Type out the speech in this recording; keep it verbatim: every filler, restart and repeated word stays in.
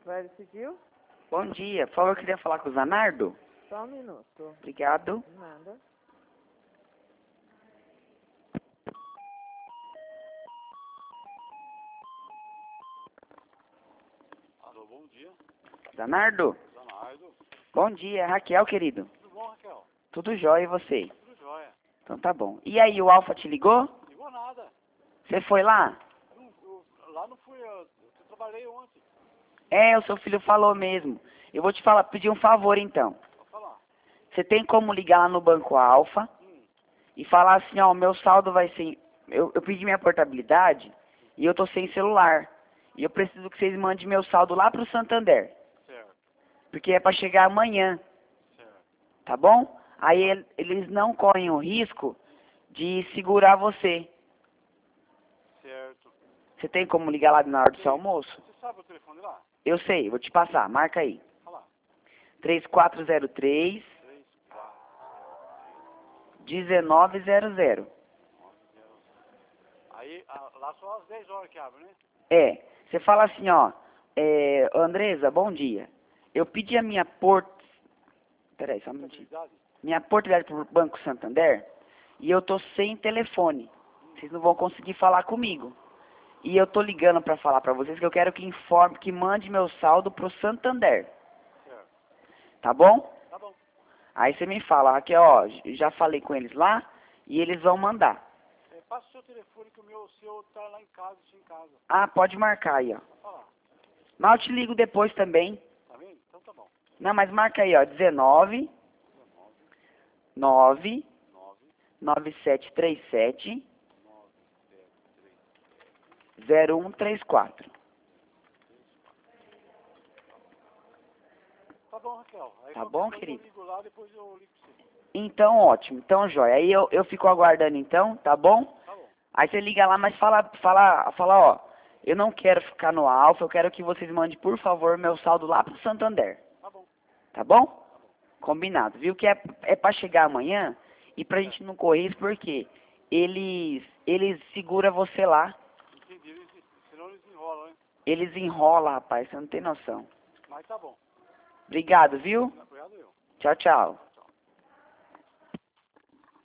Vai decidir? Bom dia, por favor, eu queria falar com o Zanardo. Só um minuto. Obrigado. Nada. Alô, bom dia. Zanardo? Zanardo. Bom dia, Raquel, querido. Tudo bom, Raquel? Tudo jóia, e você? Tudo jóia. Então tá bom. E aí, o Alfa te ligou? Ligou nada. Você foi lá? Não, eu, lá não fui, eu, eu trabalhei ontem. É, o seu filho falou mesmo. Eu vou te falar, pedir um favor então. Vou falar. Você tem como ligar lá no Banco Alfa Hum. e falar assim, ó, o meu saldo vai ser... Eu, eu pedi minha portabilidade e eu tô sem celular. E eu preciso que vocês mandem meu saldo lá pro Santander. Certo, Porque é pra chegar amanhã, certo. tá bom? Aí el- eles não correm o risco de segurar você. Certo. Você tem como ligar lá na hora do seu almoço? Você sabe o telefone lá? Eu sei, vou te passar, marca aí. Olha lá. três quatro zero três, três, quatro, um nove zero zero. nove, zero. Aí, a, lá só às dez horas que abre, né? É, você fala assim, ó, é, Andresa, bom dia. Eu pedi a minha port... Peraí, só um minutinho. Contabilidade? Minha portabilidade pro Banco Santander e eu tô sem telefone. Vocês não vão conseguir falar comigo. E eu tô ligando pra falar pra vocês que eu quero que informe, que mande meu saldo pro Santander. Certo. Tá bom? Tá bom. Aí você me fala, aqui ó, já falei com eles lá e eles vão mandar. É, passa o seu telefone que o meu, o seu tá lá em casa, deixa em casa. Ah, pode marcar aí, ó. Vou falar. Mas eu te ligo depois também. Tá vendo? Então tá bom. Não, mas marca aí, ó, dezenove, nove, nove, nove sete três sete, nove, sete, três, zero um três quatro. Tá bom, Raquel. Aí Tá qualquer bom, coisa querido? Eu ligo lá, depois eu ligo pra você. Então, ótimo. Então, joia. Aí eu, eu fico aguardando então, tá bom? Tá bom. Aí você liga lá, mas fala, fala, fala, ó, eu não quero ficar no Alfa, eu quero que vocês mandem, por favor, meu saldo lá pro Santander. Tá bom. Tá bom? Combinado, viu? Que é, é pra chegar amanhã e pra gente não correr isso, porque eles, eles seguram você lá. Entendi. Eles, senão eles enrolam, hein? Eles enrolam, rapaz, você não tem noção. Mas tá bom. Obrigado, viu? Obrigado eu. Tchau, tchau.